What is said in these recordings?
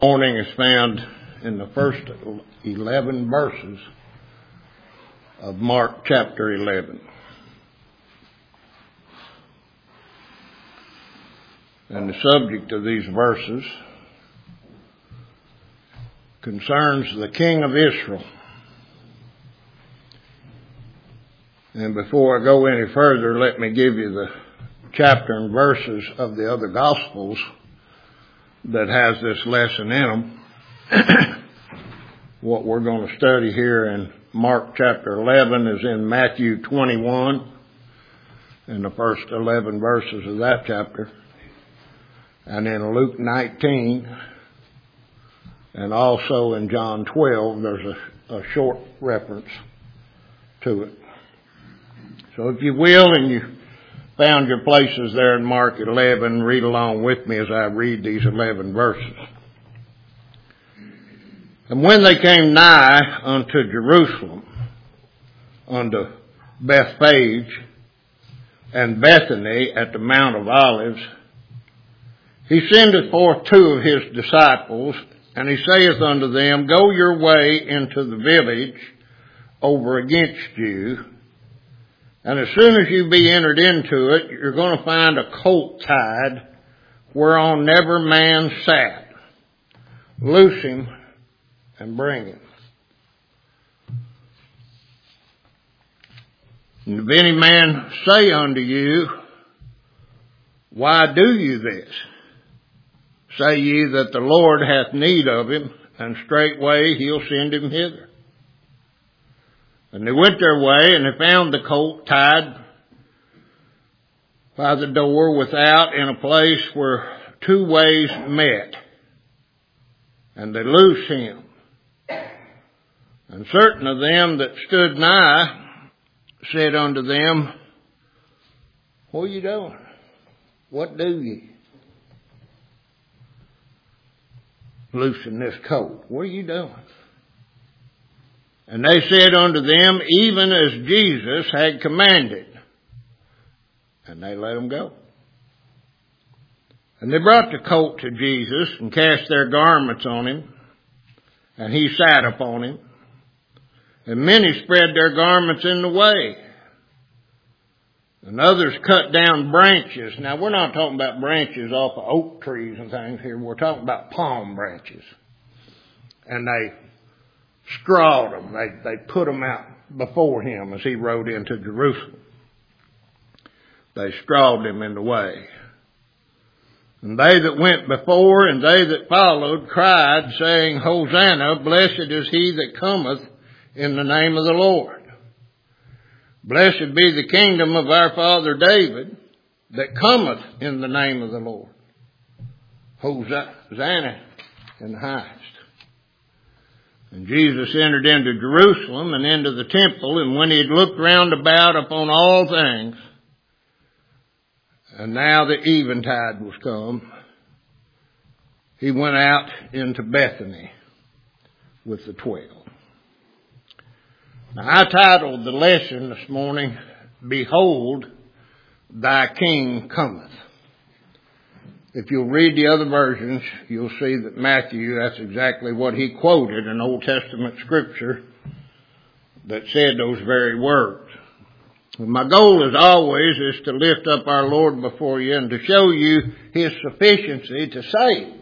Morning is found in the first 11 verses of Mark chapter 11. And the subject of these verses concerns the King of Israel. And before I go any further, let me give you the chapter and verses of the other Gospels that has this lesson in them. What we're going to study here in Mark chapter 11 is in Matthew 21, in the first 11 verses of that chapter, and in Luke 19, and also in John 12, there's a short reference to it. So if you will, and you found your places there in Mark 11, read along with me as I read these 11 verses. And when they came nigh unto Jerusalem, unto Bethphage and Bethany at the Mount of Olives, he sendeth forth two of his disciples, and he saith unto them, Go your way into the village over against you, and as soon as you be entered into it, you're going to find a colt tied whereon never man sat. Loose him and bring him. And if any man say unto you, Why do you this? Say ye that the Lord hath need of him, and straightway he'll send him hither. And they went their way, and they found the colt tied by the door without in a place where two ways met. And they loosed him. And certain of them that stood nigh said unto them, What are you doing? What do ye? Loosing this colt. What are you doing? And they said unto them, Even as Jesus had commanded. And they let him go. And they brought the colt to Jesus and cast their garments on him. And he sat upon him. And many spread their garments in the way. And others cut down branches. Now we're not talking about branches off of oak trees and things here. We're talking about palm branches. And they strawed them. They put them out before him as he rode into Jerusalem. They strawed him in the way. And they that went before and they that followed cried, saying, Hosanna, blessed is he that cometh in the name of the Lord. Blessed be the kingdom of our father David that cometh in the name of the Lord. Hosanna in the highest. And Jesus entered into Jerusalem and into the temple, and when he had looked round about upon all things, and now the eventide was come, he went out into Bethany with the 12. Now I titled the lesson this morning, Behold, thy King cometh. If you'll read the other versions, you'll see that Matthew, that's exactly what he quoted, an Old Testament scripture that said those very words. My goal as always is to lift up our Lord before you and to show you his sufficiency to save.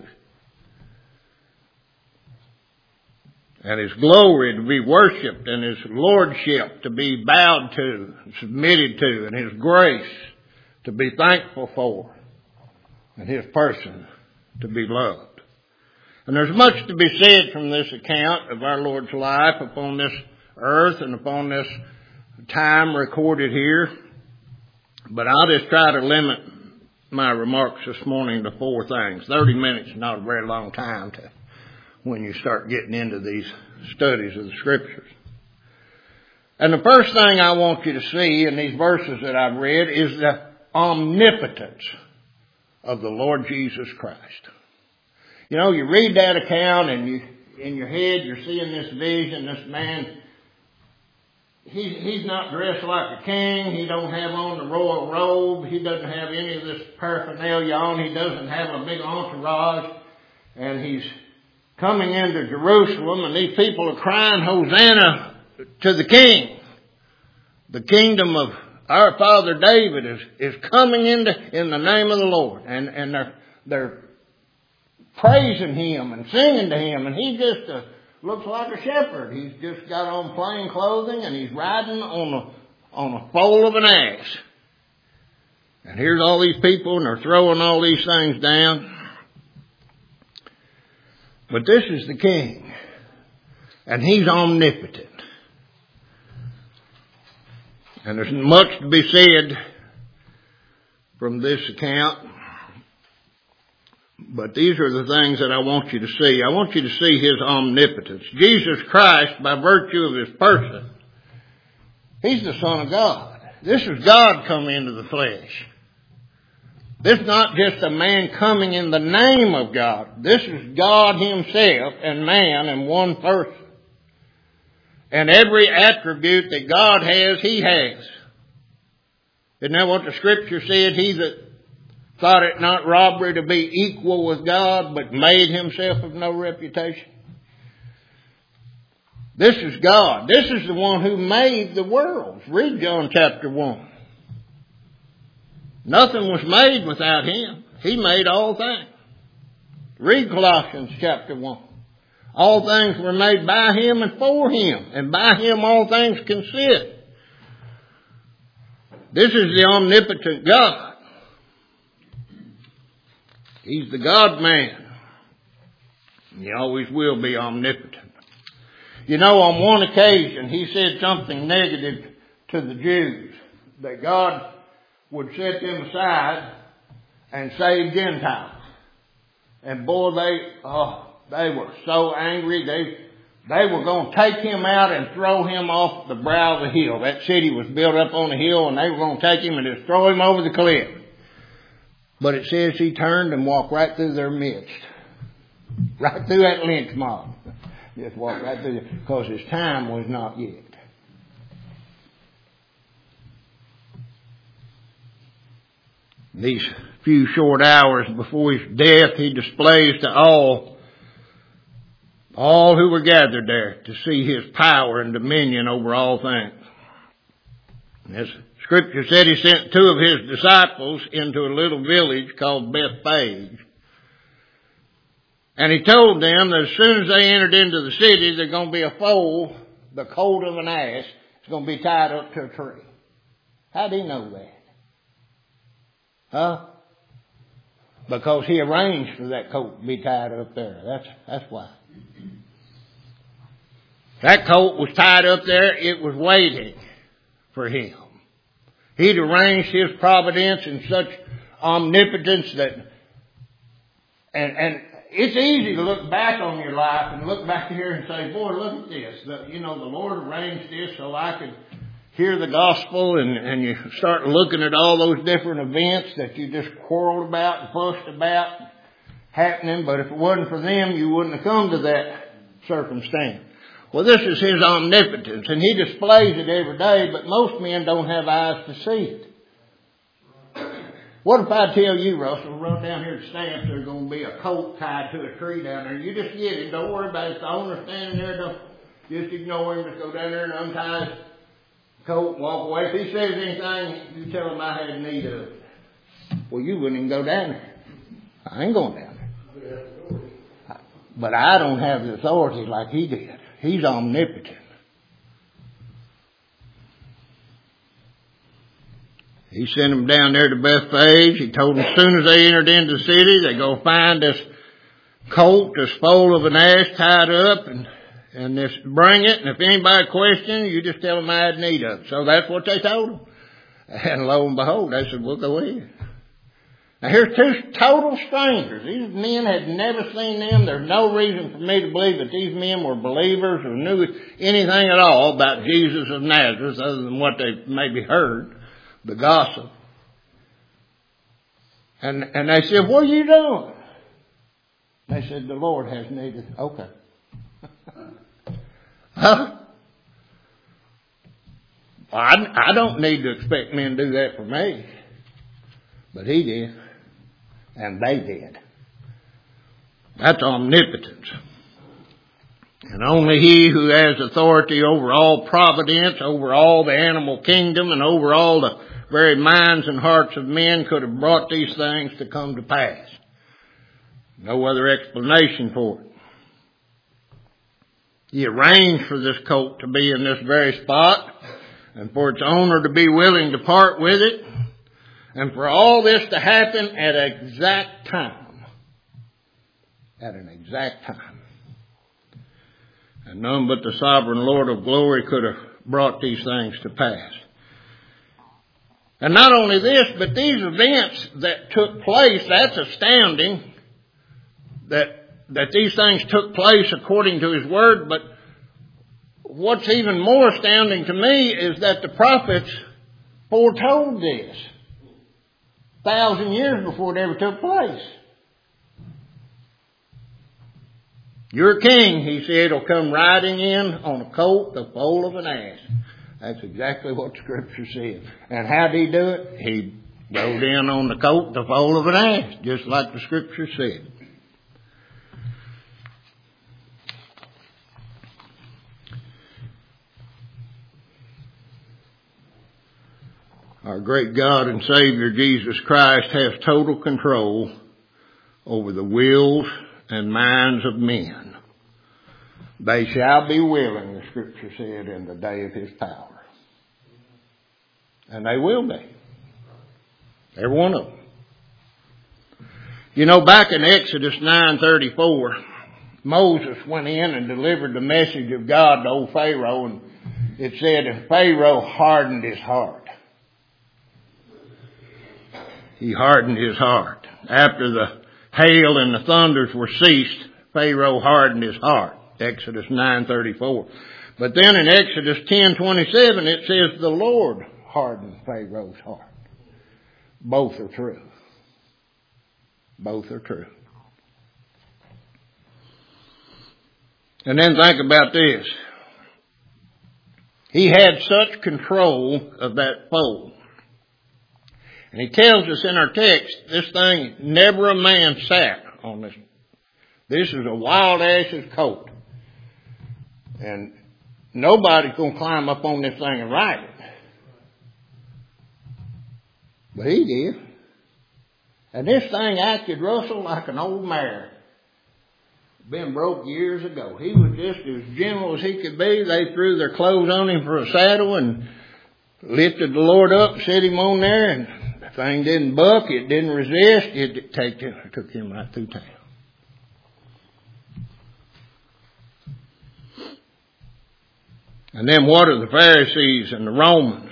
And his glory to be worshipped, and his lordship to be bowed to, and submitted to, and his grace to be thankful for, and his person to be loved. And there's much to be said from this account of our Lord's life upon this earth and upon this time recorded here. But I'll just try to limit my remarks this morning to four things. 30 minutes is not a very long time to when you start getting into these studies of the scriptures. And the first thing I want you to see in these verses that I've read is the omnipotence of the Lord Jesus Christ. You know, you read that account and you, in your head, you're seeing this vision, this man. He's not dressed like a king. He don't have on the royal robe. He doesn't have any of this paraphernalia on. He doesn't have a big entourage. And he's coming into Jerusalem, and these people are crying, Hosanna to the King. The kingdom of our father David is coming in the name of the Lord. And they're praising him and singing to him. And he just looks like a shepherd. He's just got on plain clothing, and he's riding on a foal of an ass. And here's all these people, and they're throwing all these things down. But this is the King, and he's omnipotent. And there's much to be said from this account, but these are the things that I want you to see. I want you to see his omnipotence. Jesus Christ, by virtue of his person, he's the Son of God. This is God coming into the flesh. This is not just a man coming in the name of God. This is God himself and man in one person. And every attribute that God has, he has. Isn't that what the Scripture said? He that thought it not robbery to be equal with God, but made himself of no reputation. This is God. This is the one who made the worlds. Read John chapter 1. Nothing was made without him. He made all things. Read Colossians chapter 1. All things were made by him and for him, and by him all things consist. This is the omnipotent God. He's the God-man. He always will be omnipotent. You know, on one occasion, he said something negative to the Jews, that God would set them aside and save Gentiles. And boy, they were so angry. They were going to take him out and throw him off the brow of the hill. That city was built up on a hill, and they were going to take him and just throw him over the cliff. But it says he turned and walked right through their midst. Right through that lynch mob. Just walked right through there, because his time was not yet. These few short hours before his death, he displays to all who were gathered there to see his power and dominion over all things. As Scripture said, he sent 2 of his disciples into a little village called Bethphage. And he told them that as soon as they entered into the city, there's going to be a foal, the colt of an ass, is going to be tied up to a tree. How did he know that? Huh? Because he arranged for that colt to be tied up there. That's why. That colt was tied up there. It was waiting for him. He'd arranged his providence in such omnipotence that, and it's easy to look back on your life and look back here and say, boy, look at this. The Lord arranged this so I could hear the gospel, and you start looking at all those different events that you just quarreled about and fussed about happening. But if it wasn't for them, you wouldn't have come to that circumstance. Well, this is his omnipotence, and he displays it every day, but most men don't have eyes to see it. What if I tell you, Russell, run down here to Stamps, there's going to be a colt tied to a tree down there. You just get it. Don't worry about it. If the owner's standing there, don't just ignore him. Just go down there and untie his coat and walk away. If he says anything, you tell him I had need of it. Well, you wouldn't even go down there. I ain't going down there. But I don't have the authority like he did. He's omnipotent. He sent them down there to Bethphage. He told them as soon as they entered into the city, they go find this colt, this foal of an ass tied up, and just bring it. And if anybody questions, you just tell them I had need of it. So that's what they told them. And lo and behold, they said, well, go ahead. Now here's 2 total strangers. These men had never seen them. There's no reason for me to believe that these men were believers or knew anything at all about Jesus of Nazareth other than what they maybe heard, the gossip. And they said, what are you doing? They said, the Lord has need of it. Okay. Huh? I don't need to expect men to do that for me. But he did. And they did. That's omnipotence. And only He who has authority over all providence, over all the animal kingdom, and over all the very minds and hearts of men could have brought these things to come to pass. No other explanation for it. He arranged for this colt to be in this very spot, and for its owner to be willing to part with it, and for all this to happen at an exact time. At an exact time. And none but the sovereign Lord of glory could have brought these things to pass. And not only this, but these events that took place, that's astounding that these things took place according to His Word. But what's even more astounding to me is that the prophets foretold this 1,000 years before it ever took place. Your king, He said, will come riding in on a colt, the foal of an ass. That's exactly what the Scripture says. And how did He do it? He rode in on the colt, the foal of an ass, just like the Scripture said. Our great God and Savior Jesus Christ has total control over the wills and minds of men. They shall be willing, the Scripture said, in the day of His power. And they will be. Every one of them. You know, back in Exodus 9:34, Moses went in and delivered the message of God to old Pharaoh, and it said, and Pharaoh hardened his heart. He hardened his heart. After the hail and the thunders were ceased, Pharaoh hardened his heart. Exodus 9:34. But then in Exodus 10:27 it says the Lord hardened Pharaoh's heart. Both are true. Both are true. And then think about this. He had such control of that foal. And He tells us in our text, this thing, never a man sat on this. This is a wild ass's coat. And nobody's going to climb up on this thing and ride it. But he did. And this thing acted, Russell, like an old mare. Been broke years ago. He was just as gentle as he could be. They threw their clothes on him for a saddle and lifted the Lord up, set him on there, and the thing didn't buck, it didn't resist, it took him right through town. And then what of the Pharisees and the Romans?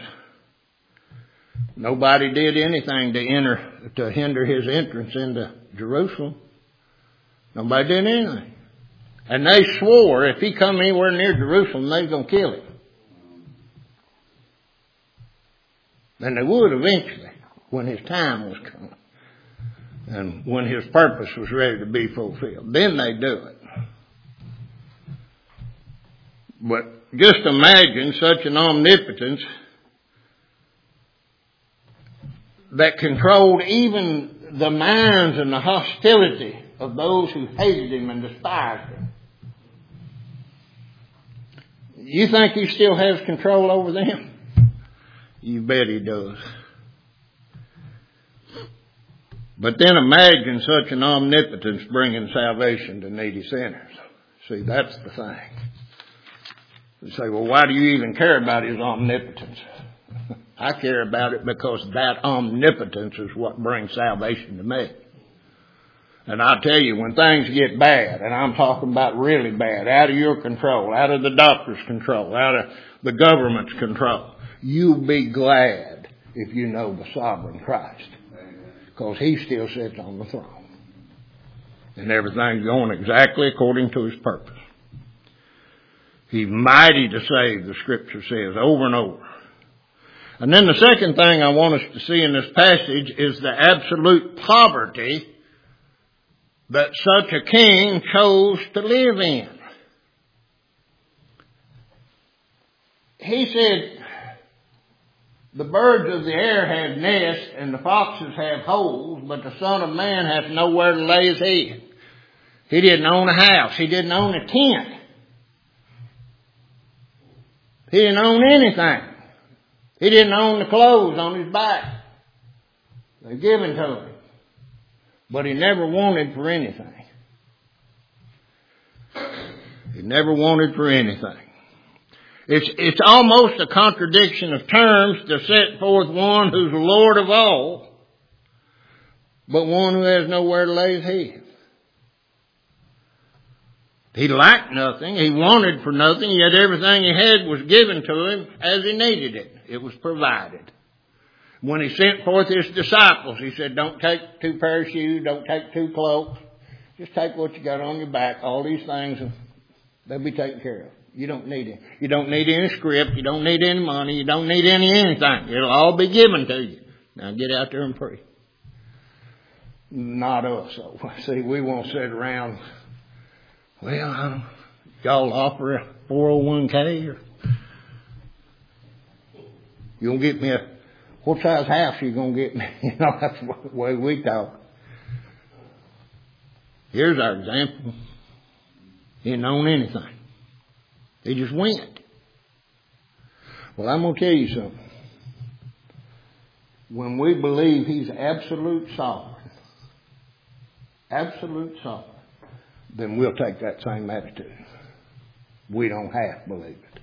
Nobody did anything to hinder His entrance into Jerusalem. Nobody did anything. And they swore if He come anywhere near Jerusalem, they was going to kill Him. And they would eventually, when His time was coming. And when His purpose was ready to be fulfilled. Then they do it. But just imagine such an omnipotence that controlled even the minds and the hostility of those who hated Him and despised Him. You think He still has control over them? You bet He does. But then imagine such an omnipotence bringing salvation to needy sinners. See, that's the thing. You say, well, why do you even care about His omnipotence? I care about it because that omnipotence is what brings salvation to me. And I'll tell you, when things get bad, and I'm talking about really bad, out of your control, out of the doctor's control, out of the government's control, you'll be glad if you know the sovereign Christ. Because He still sits on the throne. And everything's going exactly according to His purpose. He's mighty to save, the Scripture says, over and over. And then the second thing I want us to see in this passage is the absolute poverty that such a king chose to live in. He said, the birds of the air have nests and the foxes have holes, but the Son of Man hath nowhere to lay His head. He didn't own a house. He didn't own a tent. He didn't own anything. He didn't own the clothes on his back. They were given to him. But he never wanted for anything. He never wanted for anything. It's almost a contradiction of terms to set forth one who's Lord of all, but one who has nowhere to lay his head. He lacked nothing. He wanted for nothing. Yet everything he had was given to him as he needed it. It was provided. When he sent forth his disciples, he said, don't take 2 pairs of shoes, don't take 2 cloaks. Just take what you got on your back. All these things, they'll be taken care of. You don't need it. You don't need any script. You don't need any money. You don't need anything. It'll all be given to you. Now get out there and pray. Not us. So, see, we won't sit around. Well, y'all offer a 401k or you gonna get me what size house you gonna get me? You know, that's the way we talk. Here's our example. He didn't own anything. He just went. Well, I'm gonna tell you something. When we believe He's absolute sovereign, then we'll take that same attitude. We don't have to believe it.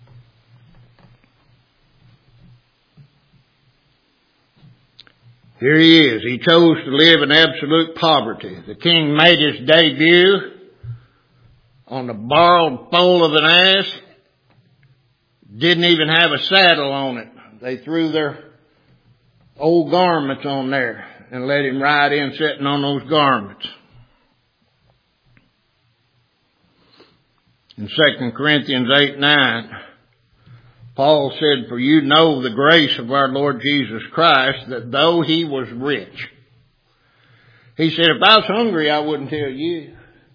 Here he is. He chose to live in absolute poverty. The king made his debut on the borrowed foal of an ass. Didn't even have a saddle on it. They threw their old garments on there and let him ride in sitting on those garments. In 2 Corinthians 8:9, Paul said, for you know the grace of our Lord Jesus Christ, that though He was rich. He said, if I was hungry, I wouldn't tell you.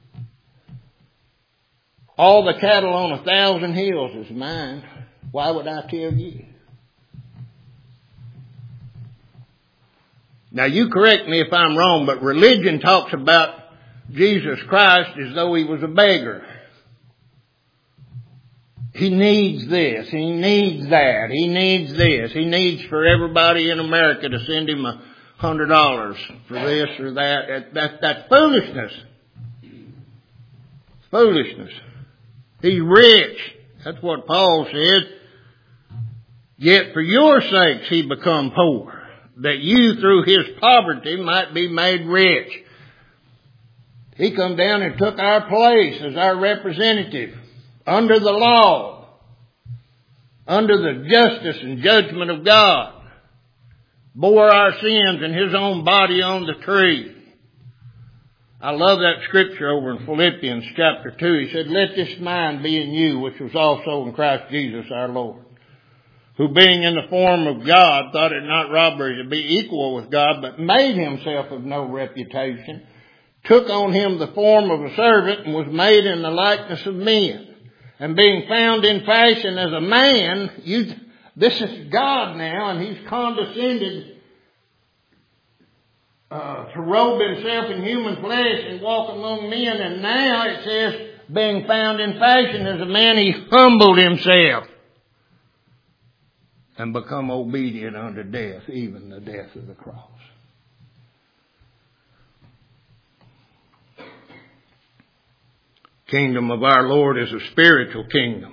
All the cattle on 1,000 hills is mine. Why would I tell you? Now you correct me if I'm wrong, but religion talks about Jesus Christ as though He was a beggar. He needs this. He needs that. He needs this. He needs for everybody in America to send him $100 for this or that. That's foolishness. Foolishness. He's rich. That's what Paul said. Yet for your sakes He become poor, that you through His poverty might be made rich. He come down and took our place as our representative. Under the law, under the justice and judgment of God, bore our sins in His own body on the tree. I love that scripture over in Philippians chapter 2. He said, let this mind be in you, which was also in Christ Jesus our Lord, who being in the form of God, thought it not robbery to be equal with God, but made Himself of no reputation, took on Him the form of a servant, and was made in the likeness of men. And being found in fashion as a man, this is God now, and He's condescended to robe Himself in human flesh and walk among men. And now it says, being found in fashion as a man, He humbled Himself and become obedient unto death, even the death of the cross. Kingdom of our Lord is a spiritual kingdom.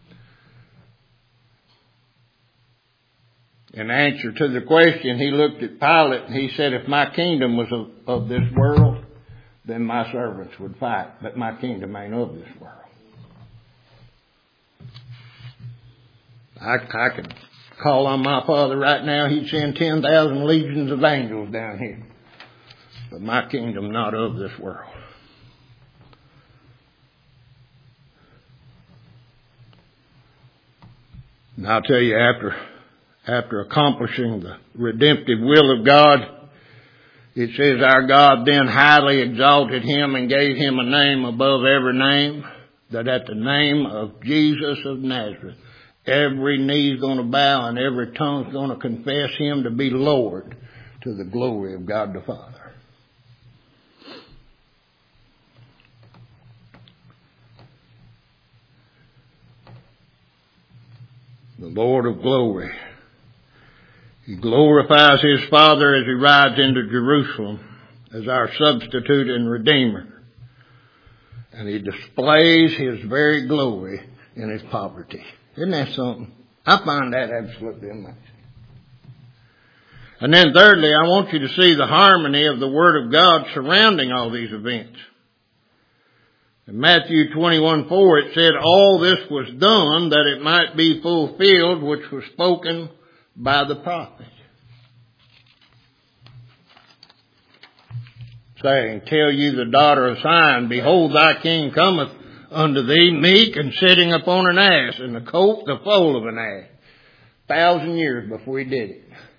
In answer to the question, He looked at Pilate and He said, if my kingdom was of this world, then my servants would fight. But my kingdom ain't of this world. I could call on my Father right now. He'd send 10,000 legions of angels down here. But my kingdom not of this world. And I'll tell you, after accomplishing the redemptive will of God, it says our God then highly exalted Him and gave Him a name above every name, that at the name of Jesus of Nazareth, every knee's going to bow and every tongue's going to confess Him to be Lord, to the glory of God the Father. the Lord of glory. He glorifies His Father as He rides into Jerusalem as our substitute and Redeemer. And He displays His very glory in His poverty. Isn't that something? I find that absolutely amazing. And then thirdly, I want you to see the harmony of the Word of God surrounding all these events. In Matthew 21:4 it said, all this was done that it might be fulfilled which was spoken by the prophet. Saying, tell you the daughter of Zion, behold thy king cometh unto thee meek and sitting upon an ass, and the colt the foal of an ass. 1,000 years before He did it.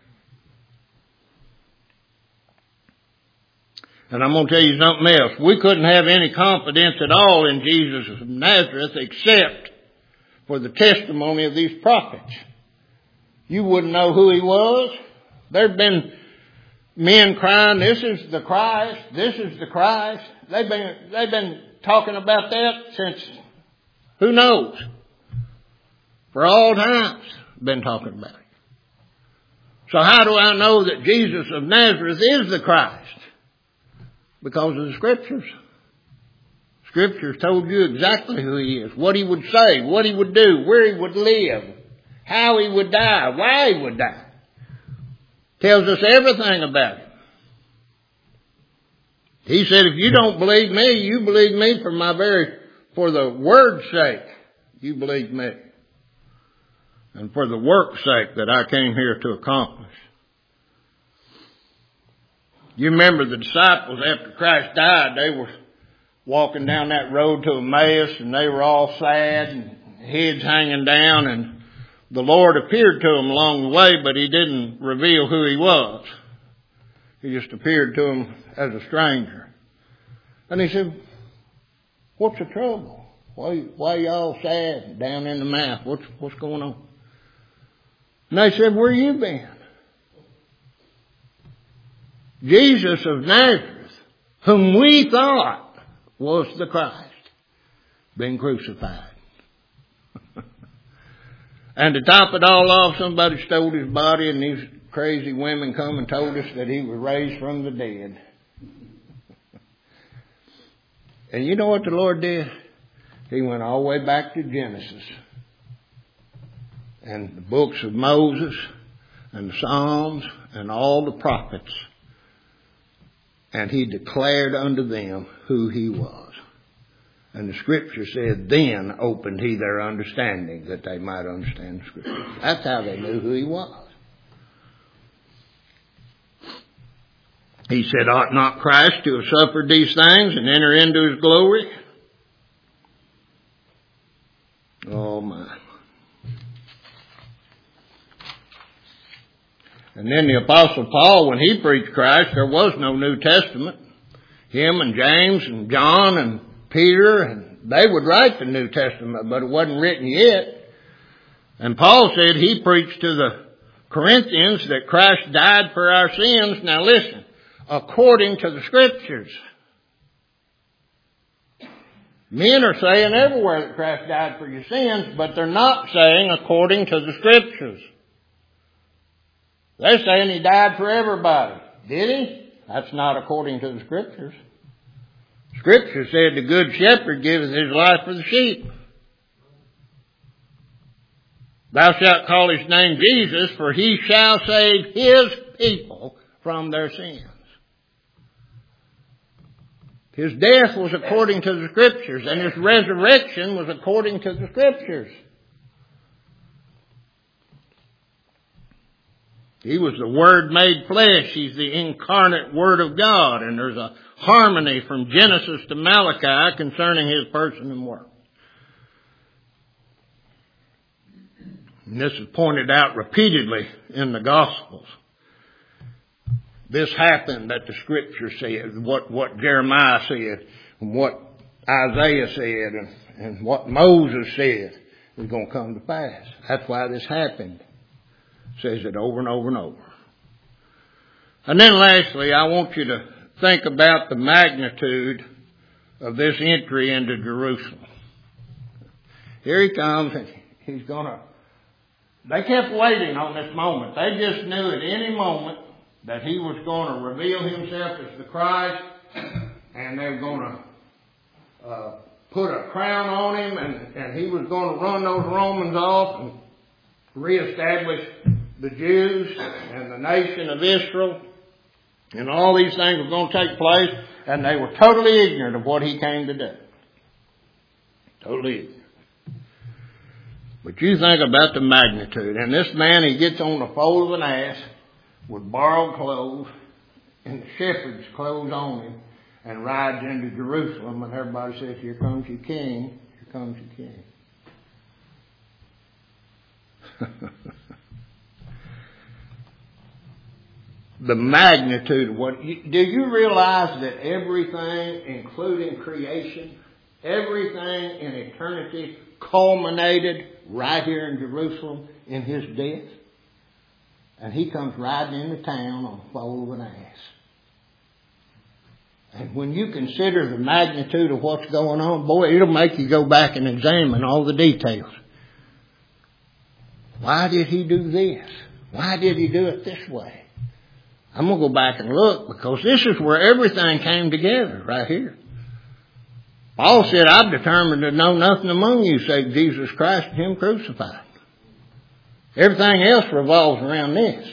And I'm going to tell you something else. We couldn't have any confidence at all in Jesus of Nazareth except for the testimony of these prophets. You wouldn't know who He was. There've been men crying, this is the Christ, this is the Christ. They've been talking about that since, who knows? For all times, been talking about it. So how do I know that Jesus of Nazareth is the Christ? Because of the Scriptures. Scriptures told you exactly who He is, what He would say, what He would do, where He would live, how He would die, why He would die. Tells us everything about Him. He said, if you don't believe me, you believe me for the word's sake. You believe me. And for the work's sake that I came here to accomplish. You remember the disciples after Christ died, they were walking down that road to Emmaus and they were all sad and heads hanging down, and the Lord appeared to them along the way, but He didn't reveal who He was. He just appeared to them as a stranger. And He said, what's the trouble? Why y'all sad down in the mouth? What's going on? And they said, where you been? Jesus of Nazareth, whom we thought was the Christ, been crucified. And to top it all off, somebody stole His body, and these crazy women come and told us that He was raised from the dead. And you know what the Lord did? He went all the way back to Genesis and the books of Moses and the Psalms and all the prophets. And He declared unto them who He was. And the Scripture said, then opened He their understanding that they might understand the Scripture. That's how they knew who He was. He said, ought not Christ to have suffered these things and enter into His glory? Oh my. And then the Apostle Paul, when he preached Christ, there was no New Testament. Him and James and John and Peter, and they would write the New Testament, but it wasn't written yet. And Paul said he preached to the Corinthians that Christ died for our sins. Now listen, according to the Scriptures. Men are saying everywhere that Christ died for your sins, but they're not saying according to the Scriptures. They're saying He died for everybody. Did He? That's not according to the Scriptures. Scripture said the good shepherd giveth his life for the sheep. Thou shalt call His name Jesus, for He shall save His people from their sins. His death was according to the Scriptures, and His resurrection was according to the Scriptures. He was the Word made flesh. He's the incarnate Word of God. And there's a harmony from Genesis to Malachi concerning His person and work. And this is pointed out repeatedly in the Gospels. This happened that the Scripture said, what Jeremiah said, and what Isaiah said, and what Moses said is going to come to pass. That's why this happened. Says it over and over and over. And then lastly, I want you to think about the magnitude of this entry into Jerusalem. Here He comes, and He's going to They kept waiting on this moment. They just knew at any moment that he was going to reveal himself as the Christ, and they were going to put a crown on him, and he was going to run those Romans off and reestablish the Jews and the nation of Israel. And all these things were going to take place, and they were totally ignorant of what he came to do. Totally ignorant. But you think about the magnitude. And this man, he gets on the foal of an ass with borrowed clothes and the shepherd's clothes on him and rides into Jerusalem, and everybody says, "Here comes your king. Here comes your king." The magnitude of what... Do you realize that everything, including creation, everything in eternity culminated right here in Jerusalem in his death? And he comes riding into town on the foal of an ass. And when you consider the magnitude of what's going on, boy, it'll make you go back and examine all the details. Why did he do this? Why did he do it this way? I'm going to go back and look, because this is where everything came together, right here. Paul said, "I've determined to know nothing among you save Jesus Christ and him crucified." Everything else revolves around this.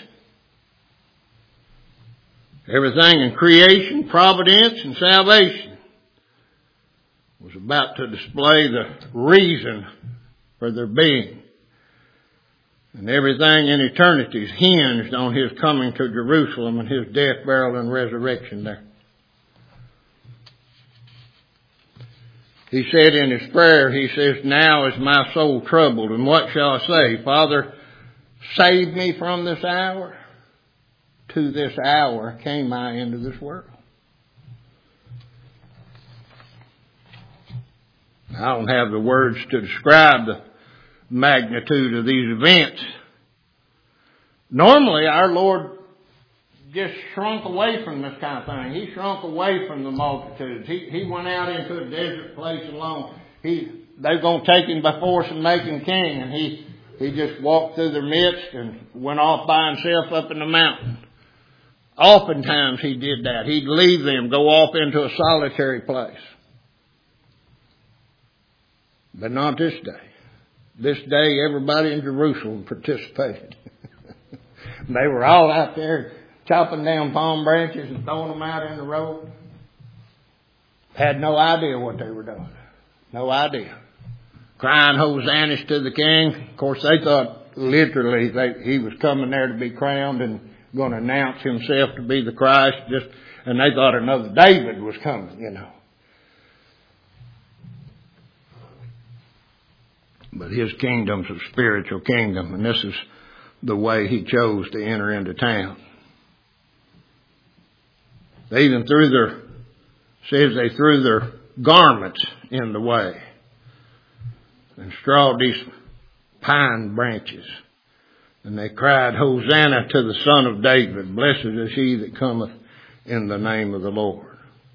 Everything in creation, providence, and salvation was about to display the reason for their being. And everything in eternity is hinged on his coming to Jerusalem and his death, burial, and resurrection there. He said in his prayer, he says, "Now is my soul troubled, and what shall I say? Father, save me from this hour. To this hour came I into this world." I don't have the words to describe the magnitude of these events. Normally, our Lord just shrunk away from this kind of thing. He shrunk away from the multitudes. He went out into a desert place alone. They're going to take him by force and make him king, and he just walked through their midst and went off by himself up in the mountain. Oftentimes he did that. He'd leave them, go off into a solitary place. But not this day. This day, everybody in Jerusalem participated. They were all out there chopping down palm branches and throwing them out in the road. Had no idea what they were doing. No idea. Crying hosannas to the king. Of course, they thought literally he was coming there to be crowned and going to announce himself to be the Christ. And they thought another David was coming, you know. But his kingdom's a spiritual kingdom, and this is the way he chose to enter into town. They even threw their garments in the way and strawed these pine branches. And they cried, "Hosanna to the Son of David. Blessed is he that cometh in the name of the Lord."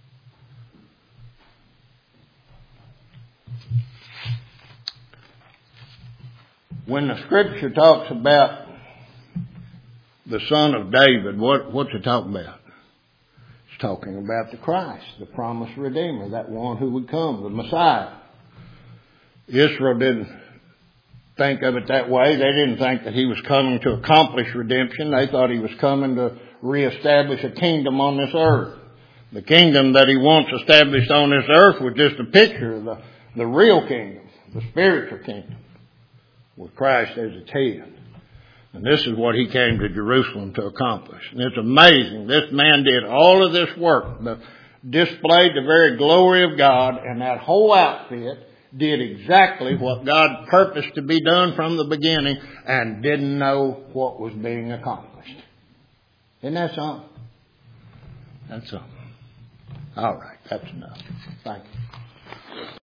When the scripture talks about the Son of David, what's it talking about? It's talking about the Christ, the promised Redeemer, that one who would come, the Messiah. Israel didn't think of it that way. They didn't think that he was coming to accomplish redemption. They thought he was coming to reestablish a kingdom on this earth. The kingdom that he wants established on this earth was just a picture of the real kingdom, the spiritual kingdom, with Christ as its head. And this is what he came to Jerusalem to accomplish. And it's amazing. This man did all of this work, displayed the very glory of God, and that whole outfit did exactly what God purposed to be done from the beginning and didn't know what was being accomplished. Isn't that something? That's something. All right, that's enough. Thank you.